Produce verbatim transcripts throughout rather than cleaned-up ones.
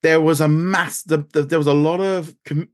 there was a mass, the, the, there was a lot of com-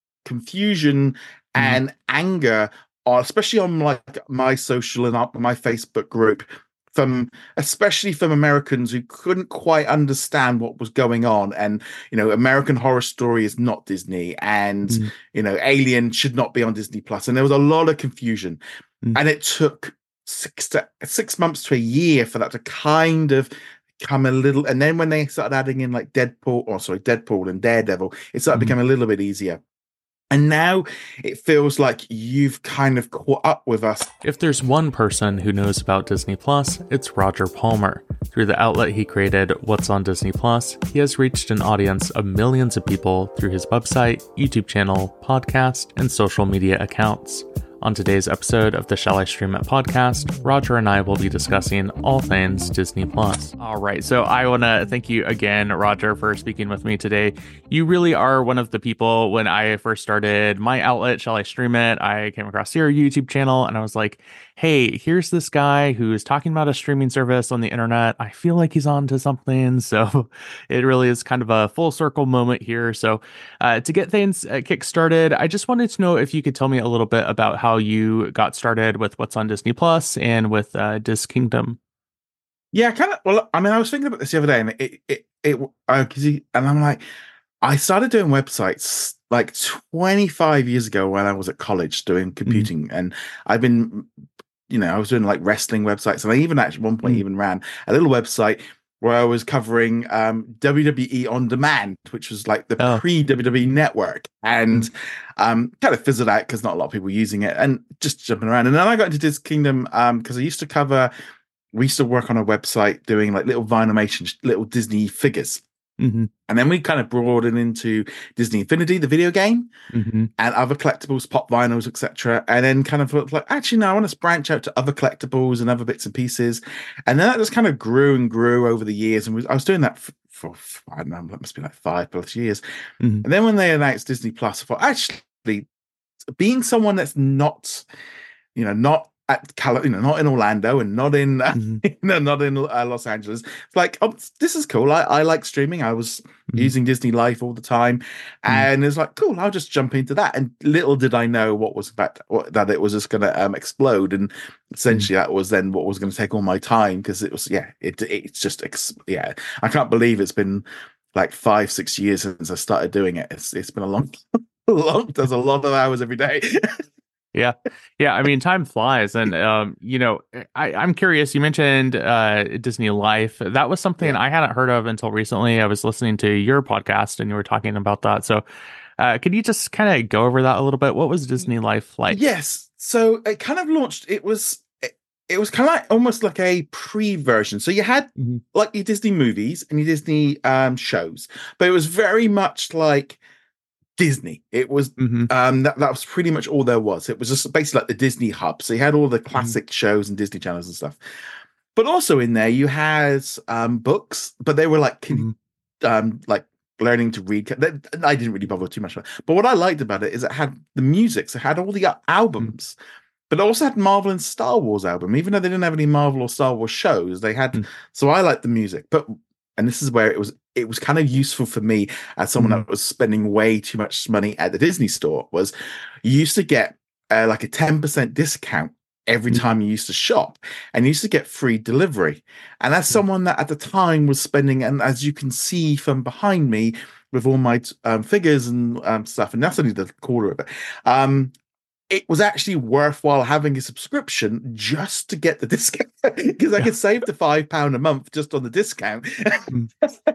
confusion Mm. and anger, uh, especially on like my social and up my Facebook group, from especially from Americans who couldn't quite understand what was going on. And you know, American Horror Story is not Disney, and Mm. you know, Alien should not be on Disney Plus. And there was a lot of confusion, Mm. and it took six to six months to a year for that to kind of come a little. And then when they started adding in like Deadpool, or sorry, Deadpool and Daredevil, it started Mm. becoming a little bit easier. And now it feels like you've kind of caught up with us. If there's one person who knows about Disney Plus, it's Roger Palmer. Through the outlet he created, What's on Disney Plus, he has reached an audience of millions of people through his website, YouTube channel, podcast, and social media accounts. On today's episode of the Shall I Stream It podcast, Roger and I will be discussing all things Disney Plus. All right, so I want to thank you again, Roger, for speaking with me today. You really are one of the people, when I first started my outlet, Shall I Stream It, I came across your YouTube channel and I was like, hey, here's this guy who's talking about a streaming service on the internet. I feel like he's on to something. So it really is kind of a full circle moment here. So uh, to get things uh, kick started, I just wanted to know if you could tell me a little bit about how you got started with What's on Disney Plus and with uh, Dis Kingdom. Yeah, kind of. Well, I mean, I was thinking about this the other day, and it, it, it, uh, cause he, and I'm like, I started doing websites like twenty-five years ago when I was at college doing computing, mm. and I've been, you know, I was doing like wrestling websites, and I even actually at one point mm. even ran a little website where I was covering um, W W E On Demand, which was like the oh. pre-W W E network, and mm. um, kind of fizzled out because not a lot of people were using it, and just jumping around. And then I got into Dis Kingdom because um, I used to cover, we used to work on a website doing like little Vinimation, little Disney figures. Mm-hmm. And then we kind of broadened into Disney Infinity, the video game, mm-hmm. and other collectibles, pop vinyls, et cetera. And then kind of like, actually, no, I want to branch out to other collectibles and other bits and pieces. And then that just kind of grew and grew over the years. And we, I was doing that for, for, I don't know, that must be like five plus years. Mm-hmm. And then when they announced Disney Plus, I thought, actually, being someone that's not, you know, not at Cal- you know, not in Orlando and not in, uh, mm-hmm. you know, not in uh, Los Angeles. It's like, oh, this is cool. I, I like streaming. I was mm-hmm. using Disney Life all the time, mm-hmm. and it's like, cool. I'll just jump into that. And little did I know what was about what, that it was just going to um, explode. And essentially, mm-hmm. that was then what was going to take all my time, because it was, yeah, it it's just, ex- yeah. I can't believe it's been like five, six years since I started doing it. It's it's been a long, long. There's a lot of hours every day. Yeah. Yeah. I mean, time flies. And, um, you know, I, I'm curious. You mentioned uh, Disney Life. That was something yeah. I hadn't heard of until recently. I was listening to your podcast and you were talking about that. So uh, could you just kind of go over that a little bit? What was Disney Life like? Yes. So it kind of launched, it was, it, it was kind of like almost like a pre-version. So you had mm-hmm. like your Disney movies and your Disney um, shows, but it was very much like Disney. It was mm-hmm. um that, that was pretty much all there was. It was just basically like the Disney hub. So you had all the classic mm-hmm. shows and Disney channels and stuff. But also in there you had um books, but they were like mm-hmm. um like learning to read. I didn't really bother too much about it. But what I liked about it is it had the music. So it had all the albums. Mm-hmm. But it also had Marvel and Star Wars album, even though they didn't have any Marvel or Star Wars shows. They had mm-hmm. so I liked the music. But and this is where it was it was kind of useful for me as someone mm. that was spending way too much money at the Disney store, was you used to get uh, like a ten percent discount every mm. time you used to shop, and you used to get free delivery. And as mm. someone that at the time was spending, and as you can see from behind me with all my um, figures and um, stuff, and that's only the quarter of it, um, it was actually worthwhile having a subscription just to get the discount, because I could save the five pound a month just on the discount. Mm.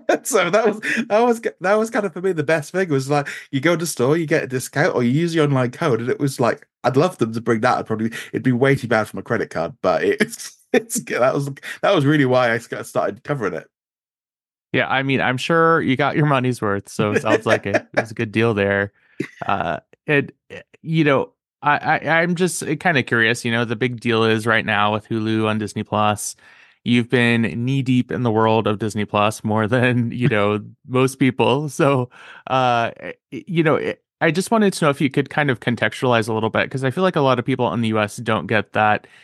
So that was that was that was kind of for me the best thing. It was like you go to the store, you get a discount, or you use the online code, and it was like I'd love them to bring that. I'd probably it'd be way too bad for my credit card, but it's it's that was that was really why I started covering it. Yeah, I mean, I'm sure you got your money's worth, so it sounds like it, it was a good deal there. Uh, it you know. I, I, I'm just kind of curious, you know, the big deal is right now with Hulu on Disney Plus, you've been knee deep in the world of Disney Plus more than, you know, most people. So, uh, you know, I just wanted to know if you could kind of contextualize a little bit, because I feel like a lot of people in the U S don't get that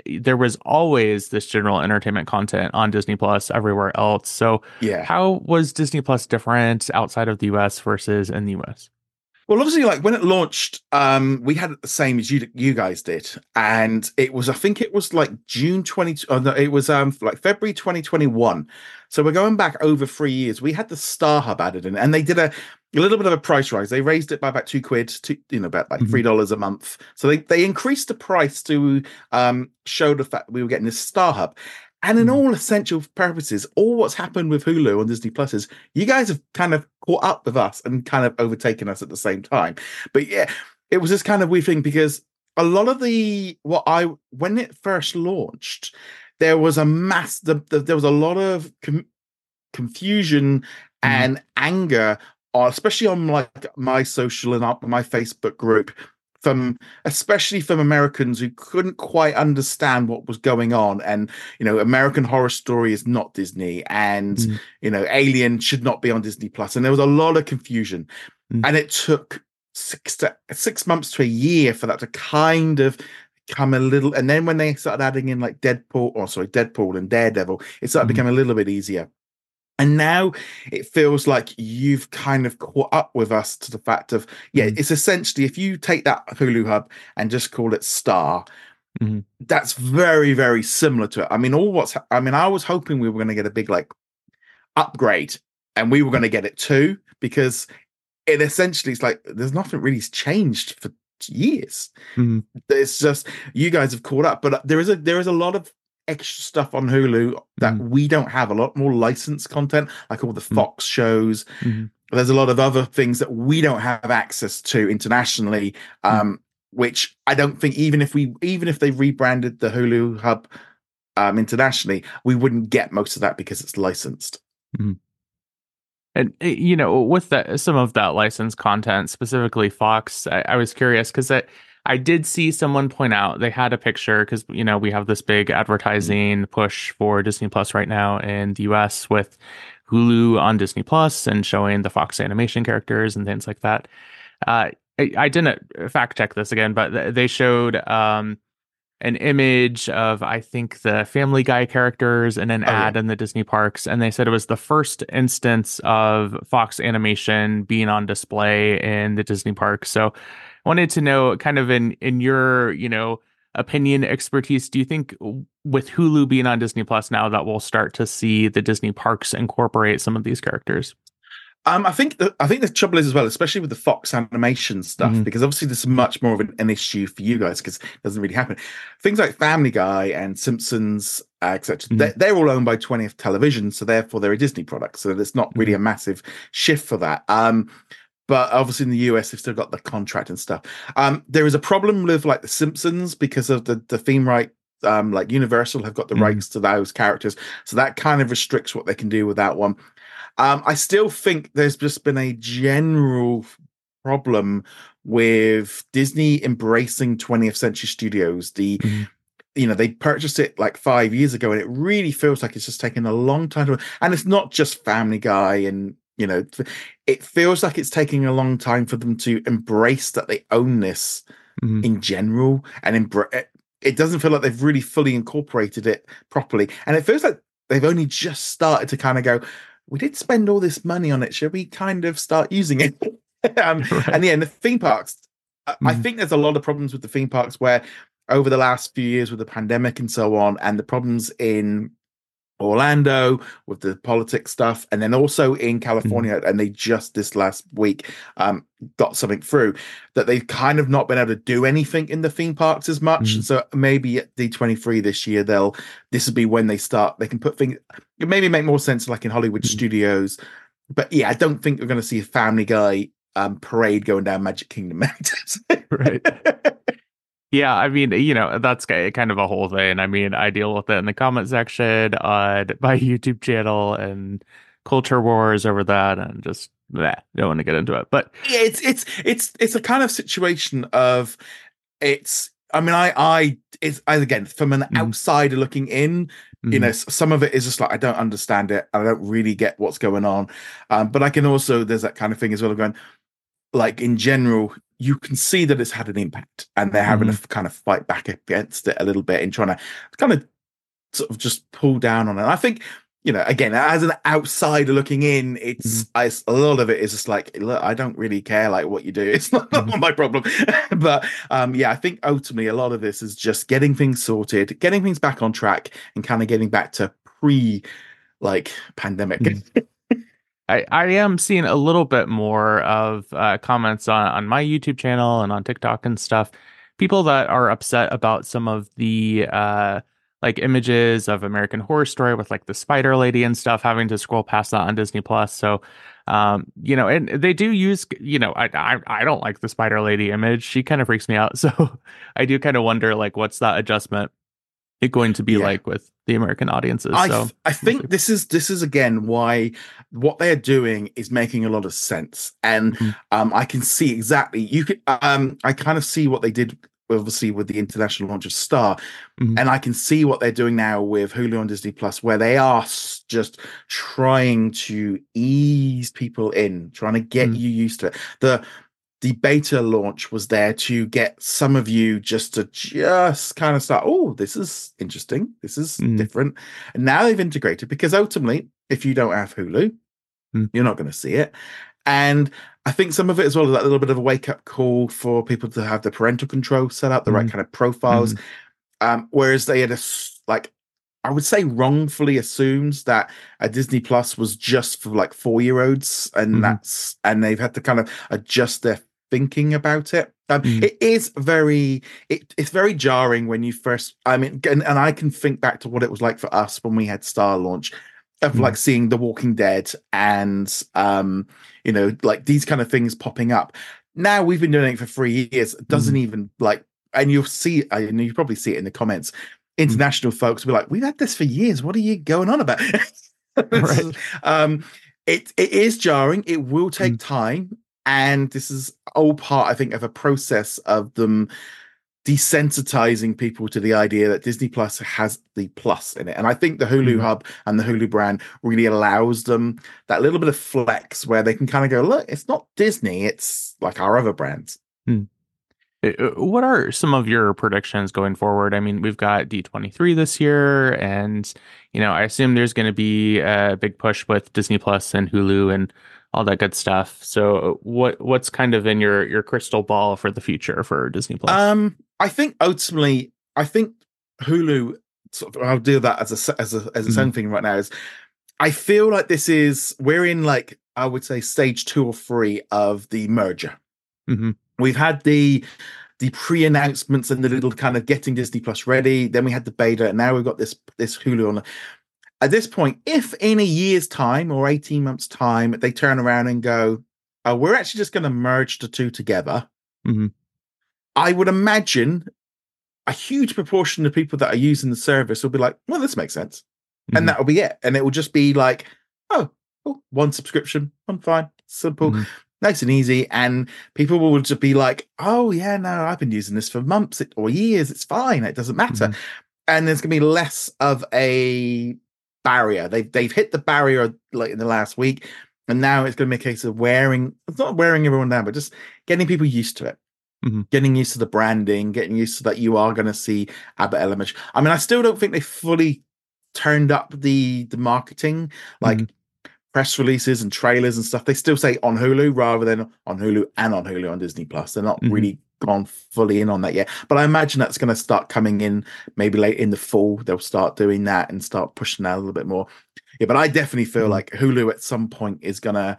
there was always this general entertainment content on Disney Plus everywhere else. So Yeah. how was Disney Plus different outside of the U S versus in the U S? Well, obviously, like when it launched, um, we had it the same as you you guys did, and it was I think it was like June twenty. Oh, no, it was um like February twenty twenty-one. So we're going back over three years. We had the Star Hub added in, and they did a, a little bit of a price rise. They raised it by about two quid, to you know, about like Mhm. three dollars a month. So they they increased the price to um show the fact that we were getting this Star Hub. And in Mhm. all essential purposes, all what's happened with Hulu on Disney Plus is you guys have kind of caught up with us and kind of overtaken us at the same time. But yeah, it was this kind of weird thing because a lot of the what I when it first launched, there was a mass the, the, there was a lot of com- confusion Mhm. and anger, uh, especially on like my social and uh, my Facebook group, from especially from Americans who couldn't quite understand what was going on. And you know, American Horror Story is not Disney, and Mhm. you know, Alien should not be on Disney Plus. And there was a lot of confusion, Mhm. and it took six to six months to a year for that to kind of come a little. And then when they started adding in like Deadpool, or sorry, Deadpool and Daredevil, it started Mhm. becoming a little bit easier. And now it feels like you've kind of caught up with us to the fact of, yeah, Mhm. it's essentially if you take that Hulu Hub and just call it Star, Mhm. that's very, very similar to it. I mean, all what's, I mean, I was hoping we were going to get a big like upgrade and we were going to get it too, because it essentially is like there's nothing really changed for years. Mhm. It's just you guys have caught up, but there is a there is a lot of extra stuff on Hulu that Mhm. we don't have. A lot more licensed content, like all the Mhm. Fox shows. Mhm. There's a lot of other things that we don't have access to internationally, Mhm. um, which I don't think even if we even if they rebranded the Hulu Hub um, internationally, we wouldn't get most of that because it's licensed. Mhm. And uh, you know, with that, some of that licensed content, specifically Fox, I, I was curious because I, I did see someone point out they had a picture because you know we have this big advertising push for Disney Plus right now in the U S with Hulu on Disney Plus and showing the Fox animation characters and things like that. Uh, I, I didn't fact check this again, but th- they showed um, an image of I think the Family Guy characters in an Oh yeah. ad in the Disney parks, and they said it was the first instance of Fox animation being on display in the Disney parks. So, I wanted to know, kind of in in your you know opinion, expertise, do you think with Hulu being on Disney Plus now that we'll start to see the Disney parks incorporate some of these characters? Um, I think the, I think the trouble is as well, especially with the Fox animation stuff, Hmm. because obviously this is much more of an, an issue for you guys because it doesn't really happen. Things like Family Guy and Simpsons, uh, et cetera, Hmm. they're, they're all owned by twentieth Television, so therefore they're a Disney product. So there's not really Hmm. a massive shift for that. Um, but obviously in the U S they've still got the contract and stuff. Um, there is a problem with like the Simpsons because of the the theme right. Um, like Universal have got the Hmm. rights to those characters, so that kind of restricts what they can do with that one. Um, I still think there's just been a general problem with Disney embracing twentieth Century Studios. The Hmm. you know they purchased it like five years ago, and it really feels like it's just taken a long time to. And it's not just Family Guy, and you know, it feels like it's taking a long time for them to embrace that they own this Hmm. in general, and embrace. It doesn't feel like they've really fully incorporated it properly, and it feels like they've only just started to kind of go, we did spend all this money on it. Should we kind of start using it? um, Right. and yeah, in the theme parks, I, I Hmm. think there's a lot of problems with the theme parks where over the last few years with the pandemic and so on, and the problems in Orlando with the politics stuff, and then also in Hmm. California, and they just this last week um, got something through that they've kind of not been able to do anything in the theme parks as much. Hmm. So maybe at D twenty-three this year, they'll this will be when they start. They can put things. It maybe make more sense like in Hollywood Hmm. studios, but yeah, I don't think we're going to see a Family Guy um, parade going down Magic Kingdom. Right. Yeah, I mean, you know, that's ki- kind of a whole thing. I mean, I deal with it in the comment section on my YouTube channel and culture wars over that, and just bleh, don't want to get into it. But Yeah, it's it's it's it's a kind of situation of it's. I mean, I I it's I, again from an mhm, outsider looking in. You know, mhm, s- some of it is just like I don't understand it. I don't really get what's going on. Um, but I can also there's that kind of thing as well of going like in general, you can see that it's had an impact, and they're having Mm-hmm. to kind of fight back against it a little bit and trying to kind of sort of just pull down on it. I think, you know, again, as an outsider looking in, it's Mm-hmm. I, a lot of it is just like, look, I don't really care like what you do. It's not, Mm-hmm. not my problem. But um, yeah, I think ultimately a lot of this is just getting things sorted, getting things back on track, and kind of getting back to pre like pandemic. Mm-hmm. I, I am seeing a little bit more of uh, comments on, on my YouTube channel and on TikTok and stuff. People that are upset about some of the uh, like images of American Horror Story with like the spider lady and stuff, having to scroll past that on Disney Plus. So, um, you know, and they do use, you know, I, I I don't like the spider lady image. She kind of freaks me out. So I do kind of wonder like what's that adjustment going to be Yeah. like with the American audiences. I So th- I think this is this is again why what they're doing is making a lot of sense, and Mhm. um, I can see exactly you could um, I kind of see what they did obviously with the international launch of Star, Mhm. and I can see what they're doing now with Hulu and Disney Plus, where they are s- just trying to ease people in, trying to get Mhm. you used to it. The the beta launch was there to get some of you just to just kind of start, oh, this is interesting. This is Mhm. different. And now they've integrated, because ultimately, if you don't have Hulu, Mhm. you're not going to see it. And I think some of it as well is that little bit of a wake up call for people to have the parental control set up, the right Mhm. kind of profiles. Mhm. Um, whereas they had a, s- like, I would say wrongfully assumes that a Disney Plus was just for like four year olds, and Mhm. that's and they've had to kind of adjust their thinking about it. Um, Mhm. it is very it, it's very jarring when you first. I mean, and, and I can think back to what it was like for us when we had Star launch, of Mhm. like seeing The Walking Dead and um, you know, like these kind of things popping up. Now we've been doing it for three years. It doesn't Mhm. even like, and you'll see, I know you probably see it in the comments. Mhm. International folks will be like, we've had this for years. What are you going on about? Right. um, it it is jarring. It will take Mhm. time, and this is all part, I think, of a process of them desensitizing people to the idea that Disney Plus has the plus in it. And I think the Hulu Mhm. Hub and the Hulu brand really allows them that little bit of flex where they can kind of go, look, it's not Disney, it's like our other brands. Mhm. Uh, uh, What are some of your predictions going forward? I mean, we've got D twenty-three this year, and you know, I assume there's going to be a big push with Disney Plus and Hulu and all that good stuff. So, what what's kind of in your your crystal ball for the future for Disney Plus? Um, I think ultimately, I think Hulu. Sort of, I'll do that as a as a as its Mhm. own thing right now. Is I feel like this is we're in like I would say stage two or three of the merger. Mhm. We've had the the pre-announcements and the little kind of getting Disney Plus ready. Then we had the beta, and now we've got this this Hulu on. At this point, if in a year's time or eighteen months' time they turn around and go, oh, we're actually just going to merge the two together, Mhm. I would imagine a huge proportion of people that are using the service will be like, well, this makes sense. And Mhm. that'll be it. And it will just be like, oh, oh one subscription, I'm fine, simple, Mhm. nice and easy. And people will just be like, oh, yeah, no, I've been using this for months or years. It's fine. It doesn't matter. Mhm. And there's going to be less of a barrier. They've, they've hit the barrier like in the last week. And now it's going to be a case of wearing, it's not wearing everyone down, but just getting people used to it. Mhm. Getting used to the branding, getting used to that you are going to see Abbott Elementary. I mean, I still don't think they fully turned up the the marketing, Mhm. like press releases and trailers and stuff. They still say on Hulu rather than on Hulu and on Hulu on Disney Plus. They're not Mhm. really gone fully in on that yet. But I imagine that's going to start coming in maybe late in the fall. They'll start doing that and start pushing that a little bit more. Yeah, but I definitely feel Mhm. like Hulu at some point is gonna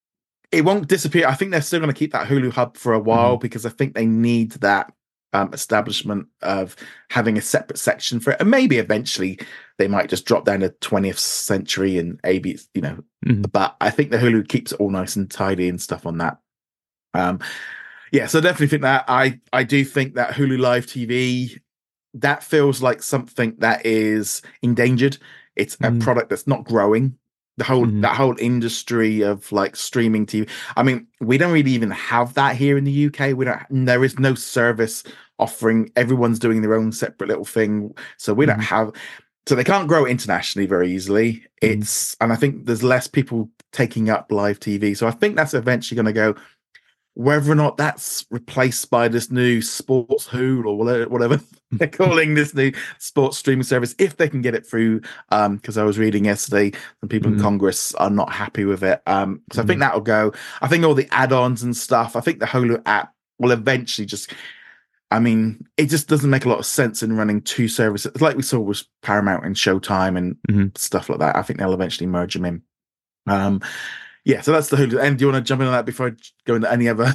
it won't disappear. I think they're still going to keep that Hulu hub for a while Mhm. because I think they need that um, establishment of having a separate section for it. And maybe eventually they might just drop down to twentieth century and A B, you know. Mhm. But I think the Hulu keeps it all nice and tidy and stuff on that. Um, yeah, so I definitely think that I I do think that Hulu Live T V that feels like something that is endangered. It's a Mhm. product that's not growing. The whole Mhm. that whole industry of like streaming T V. I mean, we don't really even have that here in the U K. We don't. There is no service offering. Everyone's doing their own separate little thing. So we don't Mhm. have. So they can't grow internationally very easily. Mhm. It's and I think there's less people taking up live T V. So I think that's eventually going to go. whether or not that's replaced by this new Sports Hulu or whatever, whatever they're calling this new sports streaming service, if they can get it through. Um, because I was reading yesterday, some people Mm-hmm. in Congress are not happy with it. Um, so Mm-hmm. I think that'll go. I think all the add-ons and stuff. I think the Hulu app will eventually just. I mean, it just doesn't make a lot of sense in running two services like we saw with Paramount and Showtime and Mm-hmm. stuff like that. I think they'll eventually merge them in. Um, yeah, so that's the Hulu. And do you want to jump in on that before I go into any other?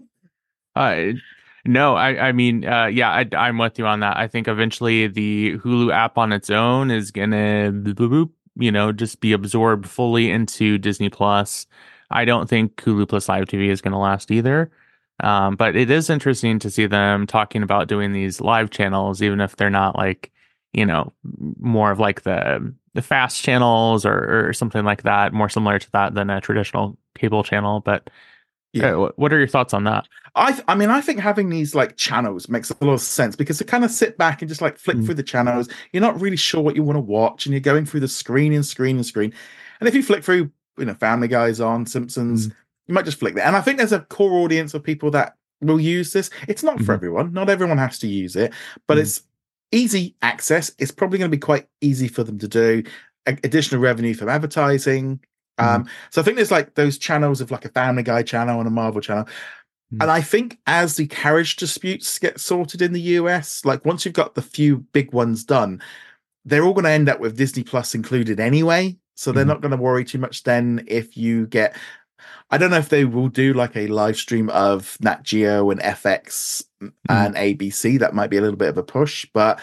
uh, no, I, I mean, uh, yeah, I, I'm with you on that. I think eventually the Hulu app on its own is gonna, you know, just be absorbed fully into Disney Plus. I don't think Hulu Plus Live T V is going to last either. Um, but it is interesting to see them talking about doing these live channels, even if they're not like, you know, more of like the the fast channels or, or something like that, more similar to that than a traditional cable channel. But Yeah. uh, what are your thoughts on that? I th- I mean, I think having these like channels makes a lot of sense because to kind of sit back and just like flick Mm. through the channels, you're not really sure what you want to watch, and you're going through the screen and screen and screen. And if you flick through, you know, Family Guy's on, Simpsons, Mm. you might just flick there. And I think there's a core audience of people that will use this. It's not for Mhm. everyone. Not everyone has to use it, but Mm. it's easy access. It's probably going to be quite easy for them to do. A- additional revenue from advertising. Um, so I think there's like those channels of like a Family Guy channel and a Marvel channel. Mm. And I think as the carriage disputes get sorted in the U S, like once you've got the few big ones done, they're all going to end up with Disney Plus included anyway. So they're Mhm. not going to worry too much then if you get. I don't know if they will do like a live stream of Nat Geo and F X and A B C. That might be a little bit of a push, but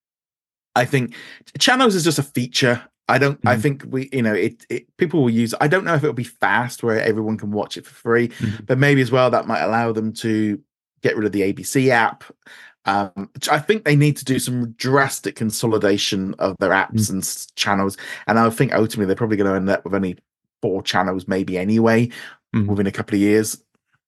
I think channels is just a feature. I don't. I Mhm. think we, you know, it, it. People will use. I don't know if it'll be fast where everyone can watch it for free, Mhm. but maybe as well that might allow them to get rid of the A B C app. Um, which I think they need to do some drastic consolidation of their apps and s- channels, and I think ultimately they're probably going to end up with only four channels, maybe anyway, Mhm. within a couple of years.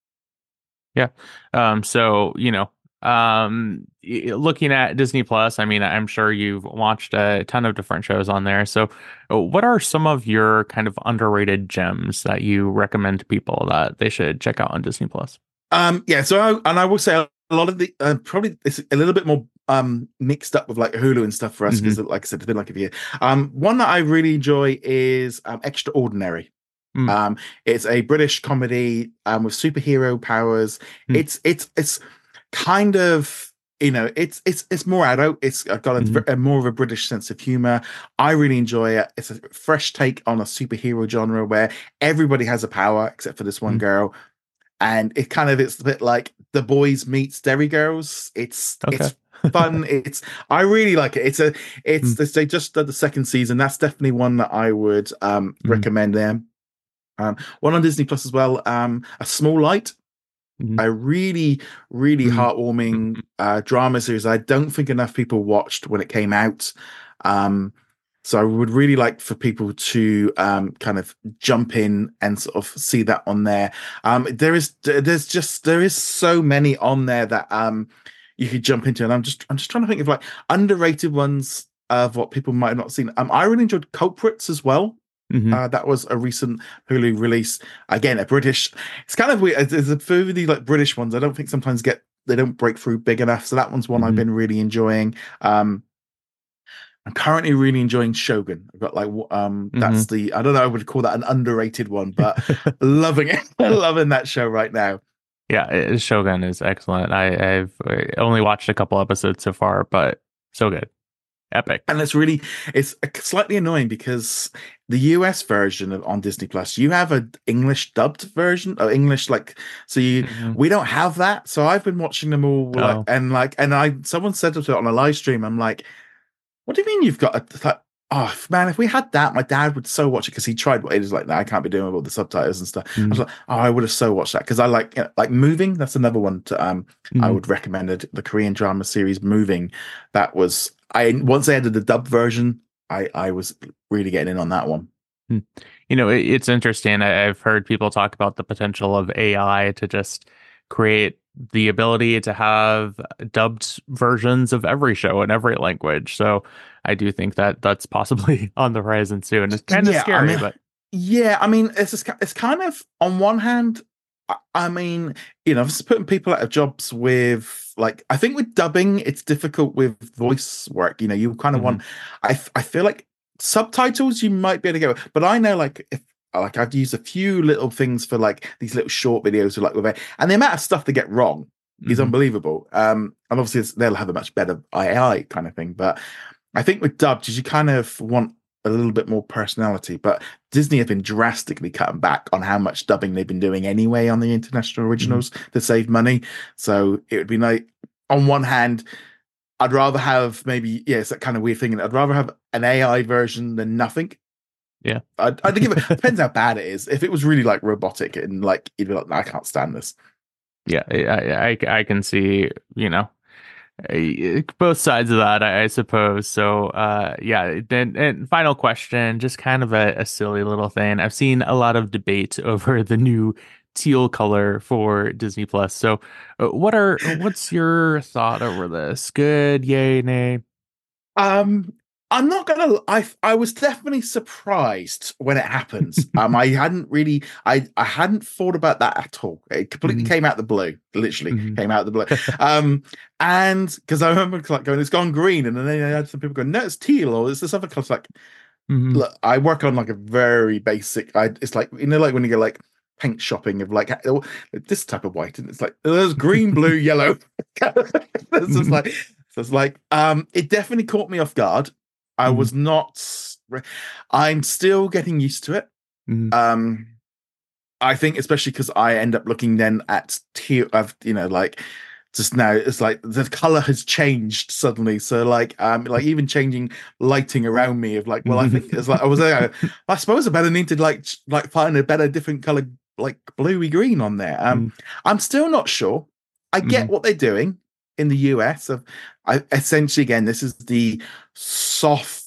Yeah. Um, so, you know, um, y- looking at Disney Plus, I mean, I'm sure you've watched a ton of different shows on there. So, uh, what are some of your kind of underrated gems that you recommend to people that they should check out on Disney Plus? Um, yeah. So, I, and I will say a lot of the uh, probably it's a little bit more um mixed up with like Hulu and stuff for us because, like I said, it's been like a year. Um, one that I really enjoy is um, Extraordinary. Mm. Um, it's a British comedy um with superhero powers. Mm. It's it's it's kind of, you know, it's it's it's more adult. It's got a, Mhm. a more of a British sense of humor. I really enjoy it. It's a fresh take on a superhero genre where everybody has a power except for this one Mm. girl, and it kind of it's a bit like The Boys meets Derry Girls. It's Okay. it's fun. It's I really like it. It's a it's Mm. they just did the second season. That's definitely one that I would um Mm. recommend them. Um, one on Disney Plus as well. Um, A Small Light. Mhm. A really, really Mm. heartwarming uh, drama series. I don't think enough people watched when it came out. Um, so I would really like for people to um, kind of jump in and sort of see that on there. Um, there is, there's just, there is so many on there that um, you could jump into, and I'm just, I'm just trying to think of like underrated ones of what people might have not seen. Um, I really enjoyed Culprits as well. Mhm. Uh, that was a recent Hulu release. Again, a British. It's kind of weird. There's a few of the like British ones. I don't think sometimes get they don't break through big enough. So that one's one I've Mhm. been really enjoying. Um, I'm currently really enjoying Shogun. I've got like w- um, that's the I don't know. I would call that an underrated one, but loving it, loving that show right now. Yeah, it- Shogun is excellent. I, I've uh, only watched a couple episodes so far, but so good. Epic. And it's really it's slightly annoying because the U S version of on Disney Plus, you have an English dubbed version or English like so you Mhm. we don't have that. So I've been watching them all like Oh. and like and I someone said it on a live stream. I'm like, what do you mean you've got a it's like, oh man, if we had that, my dad would so watch it because he tried what it is like, no, I can't be doing with all the subtitles and stuff. I was Mhm. like, oh, I would have so watched that because I like you know, like Moving. That's another one to um I Mhm. would recommend it. The Korean drama series Moving. That was I once they added the dub version, I I was really getting in on that one. Hmm. You know, it, it's interesting. I, I've heard people talk about the potential of A I to just create the ability to have dubbed versions of every show in every language. So I do think that that's possibly on the horizon soon. It's kind of Yeah, I scary, mean, but yeah, I mean, it's just, it's kind of on one hand, I, I mean, you know, it's putting people out of jobs with like I think with dubbing, it's difficult with voice work. You know, you kind of Mm-hmm. want. I I feel like subtitles you might be able to go, but I know like if like I've used a few little things for like these little short videos, like with it, and the amount of stuff they get wrong is Mm-hmm. unbelievable. Um, and obviously it's, they'll have a much better A I kind of thing, but I think with dubbed, you kind of want a little bit more personality. But Disney have been drastically cutting back on how much dubbing they've been doing anyway on the international Mm-hmm. originals to save money. So it would be like, on one hand, I'd rather have maybe, yeah, it's that kind of weird thing. I'd rather have an A I version than nothing. Yeah. I'd, I'd give it, depends how bad it is. If it was really like robotic and like, you'd be like, I can't stand this. Yeah, I, I, I can see, you know, both sides of that, I, I suppose. So, uh, yeah. Then, and final question, just kind of a, a silly little thing. I've seen a lot of debate over the new teal color for Disney Plus. So, uh, what are what's your thought over this? Good, yay, nay? Um, I'm not gonna. I I was definitely surprised when it happens. Um, I hadn't really. I I hadn't thought about that at all. It completely Mhm, came out the blue. Literally mhm. came out the blue. Um, and because I remember like going, it's gone green, and then I had some people going, no, it's teal, or it's this other color. It's like, Mhm. look, I work on like a very basic. I it's like you know, like when you go like paint shopping of like oh, this type of white, and it's like there's green, blue, yellow. It's just Mhm. like so. It's like um, it definitely caught me off guard. I Mhm. was not. I'm still getting used to it. Mhm. Um, I think especially because I end up looking then at teal. I've you know like just now it's like the color has changed suddenly. So like um like even changing lighting around me of like well I think it's like I was like I suppose I better need to like ch- like find a better different color like bluey green on there. Um, Mhm. I'm still not sure. I get Mhm. what they're doing in the U S. Of I essentially again this is the soft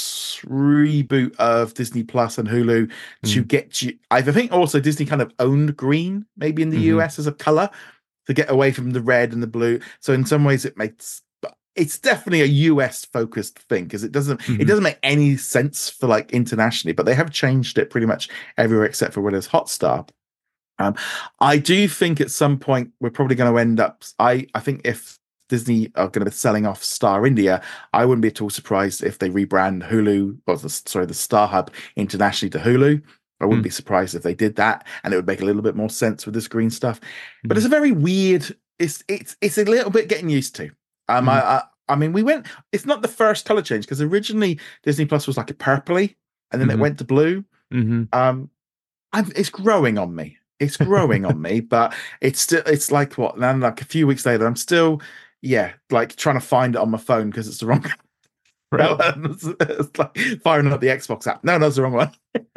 reboot of Disney Plus and Hulu to Mhm. get you. I think also Disney kind of owned green maybe in the Mhm. U S as a color to get away from the red and the blue. So in some ways it makes it's definitely a U S focused thing because it doesn't it Mhm. doesn't make any sense for like internationally, but they have changed it pretty much everywhere except for where there's Hotstar. Um, I do think at some point we're probably going to end up. I I think if Disney are going to be selling off Star India, I wouldn't be at all surprised if they rebrand Hulu or the, sorry the Star Hub internationally to Hulu. I wouldn't Mhm. be surprised if they did that, and it would make a little bit more sense with this green stuff. But it's Mhm. a very weird. It's it's it's a little bit getting used to. Um, I Mhm. I, I mean, we went. It's not the first color change because originally Disney Plus was like a purpley, and then it Mhm. went to blue. Mhm. Um, I'm, it's growing on me. It's growing on me, but it's still it's like what then like a few weeks later, I'm still yeah like trying to find it on my phone because it's the wrong. Right. it's, it's like firing up the Xbox app. No, that's the wrong one.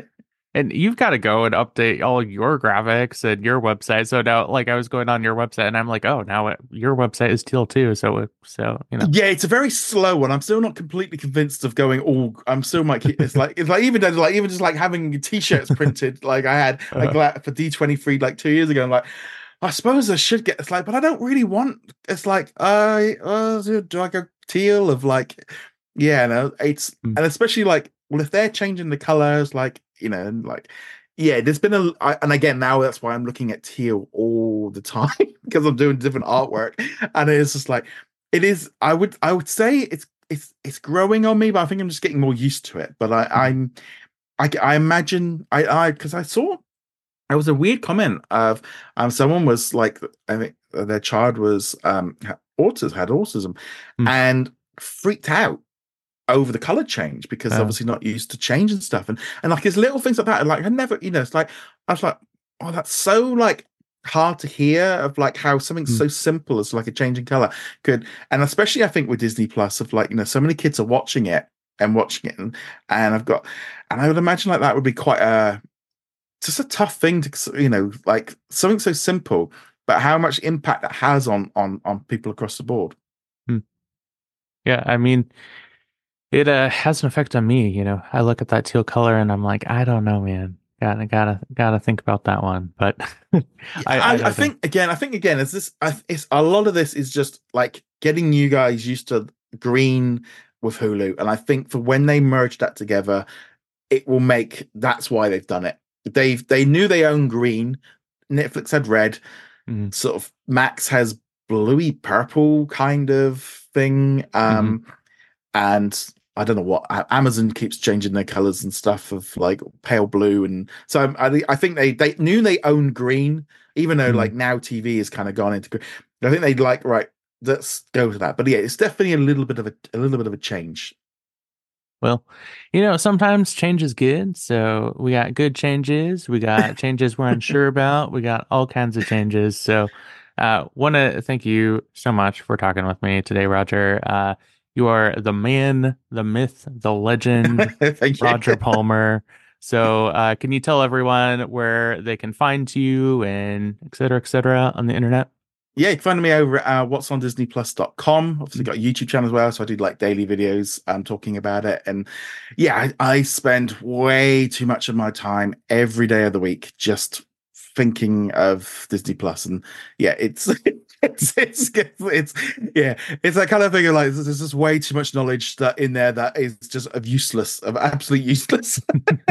And you've got to go and update all your graphics and your website. So now, like, I was going on your website and I'm like, oh, now it, your website is teal too. So, it- so you know. Yeah, it's a very slow one. I'm still not completely convinced of going all. I'm still like it's like it's like even though, like even just like having t-shirts printed like I had like, Uh, like for D twenty-three like two years ago. I'm like, I suppose I should get. It's like, but I don't really want. It's like, I uh, do I go teal of like, yeah, no, it's mm, and especially like, well, if they're changing the colors, like you know, and like, yeah, there's been a, I, and again now that's why I'm looking at teal all the time because I'm doing different artwork, and it's just like, it is. I would, I would say it's, it's, it's growing on me, but I think I'm just getting more used to it. But I, mm, I'm, I, I imagine I, I, because I saw there was a weird comment of um someone was like I think their child was um autism had autism mm, and freaked out over the color change because uh, obviously not used to change and stuff and and like it's little things like that like I never you know it's like I was like oh that's so like hard to hear of like how something mm, so simple as like a change in color could and especially I think with Disney Plus of like you know so many kids are watching it and watching it and, and I've got and I would imagine like that would be quite a just a tough thing to you know like something so simple but how much impact that has on on on people across the board. mm. Yeah, I mean, it uh, has an effect on me. You know, I look at that teal color and I'm like, I don't know, man. Gotta, gotta, gotta think about that one. But Yeah, I, I I, I don't know. think again I think again is this I, it's a lot of this is just like getting you guys used to green with Hulu and I think for when they merge that together it will make that's why they've done it they've they knew they own green Netflix had red, Mm-hmm. sort of Max has bluey purple kind of thing. Um, Mm-hmm. and I don't know what Amazon keeps changing their colors and stuff of like pale blue, and so I, I think they they knew they own green, even though Mm-hmm. like now T V has kind of gone into green. I think they'd like right. Let's go to that. But yeah, it's definitely a little bit of a a little bit of a change. Well, you know, sometimes change is good. So we got good changes. We got changes we're unsure about. We got all kinds of changes. So uh want to thank you so much for talking with me today, Roger. Uh you are the man, the myth, the legend, Thank you. Roger Palmer. So uh can you tell everyone where they can find you and et cetera, et cetera on the internet? Yeah, you can find me over at uh, what's on disney plus dot com. Obviously got a YouTube channel as well, so I do like daily videos um talking about it. And yeah, I, I spend way too much of my time every day of the week just thinking of Disney Plus. And yeah, it's it's it's it's yeah, it's that kind of thing of like there's just way too much knowledge that in there that is just of useless, of absolute useless.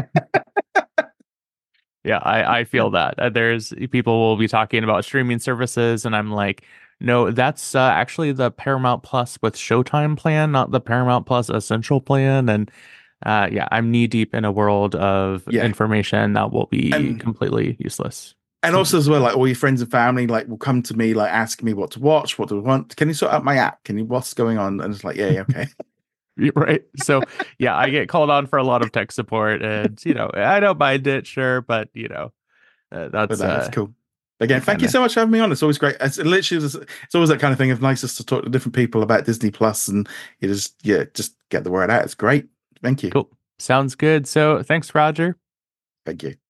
Yeah, I, I feel that. Uh, there's people will be talking about streaming services, and I'm like, no, that's uh, actually the Paramount Plus with Showtime plan, not the Paramount Plus Essential plan. And uh, yeah, I'm knee deep in a world of Yeah. information that will be And completely useless And to me. also as well, like all your friends and family, like will come to me, like asking me what to watch, what do I want? Can you sort out my app? Can you what's going on? And it's like, yeah, yeah, okay. You're right. So yeah, I get called on for a lot of tech support, and you know, I don't mind it, sure, but you know, uh, But that's no, it's uh, cool. Again, thank kind you of so much for having me on. It's always great. It's literally just, it's always that kind of thing of nice just to talk to different people about Disney Plus, and you just yeah, just get the word out. It's great. Thank you. cool. Sounds good. So thanks, Roger. Thank you.